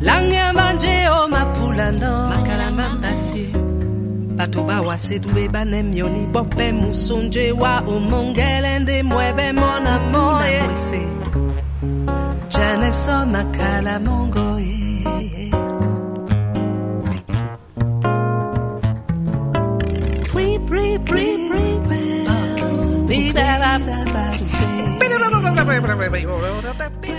Langya manje o mapulano makalamba basi Batu bawase dube banem yoni bope musonje wa umongele ndi mwebe mon amor Jane so makala mongo Pre pre pre pre pre